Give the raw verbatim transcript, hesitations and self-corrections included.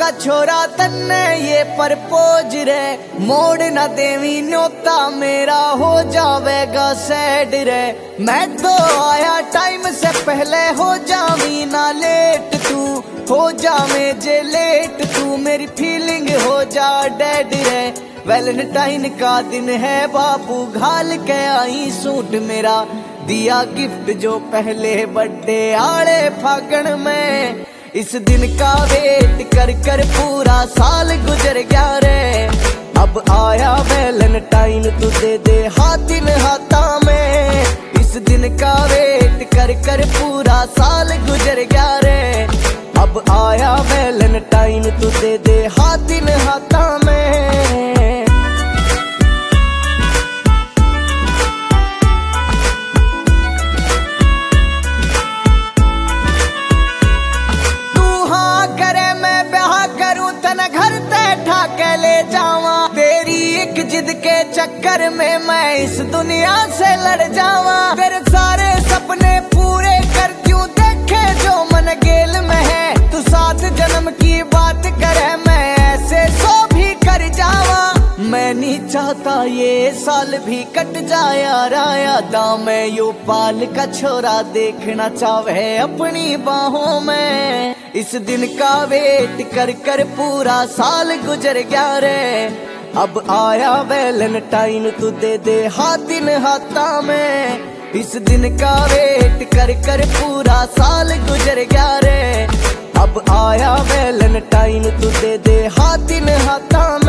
का छोरा तन्ने ये परपोज रे, मोड़ न देवी न्योता मेरा हो जावेगा सैड रे। मैं तो आया टाइम से पहले, हो जावी ना लेट तू, हो जावे जे लेट तू, मेरी फीलिंग हो जा डेड रे। वैलेंटाइन का दिन है बाबू, घाल के आई सूट मेरा, दिया गिफ्ट जो पहले बर्थडे आड़े फागण में। इस दिन का वेट कर कर पूरा साल गुजर गया रे, अब आया वैलेंटाइन तू दे दे हाथ इन हाथा में। इस दिन का वेट कर कर पूरा साल गुजर गया रे, अब आया वैलेंटाइन तू दे दे हाथ इन हाथा में। जिद के चक्कर में मैं इस दुनिया से लड़ जावा, तेरे सारे सपने पूरे कर क्यों देखे जो मन गेल में है। तू सात जन्म की बात करे मैं ऐसे सो भी कर जावा, मैं नहीं चाहता ये साल भी कट जाए राया दा। मैं यो पाल का छोरा देखना चाहे अपनी बाहों में। इस दिन का वेट कर कर पूरा साल गुजर गया रे, अब आया वैलेंटाइन तू दे दे हाथ इन हाथा में। इस दिन का वेट कर कर पूरा साल गुजर गया रे, अब आया वैलेंटाइन तू दे दे हाथ इन हाथा में।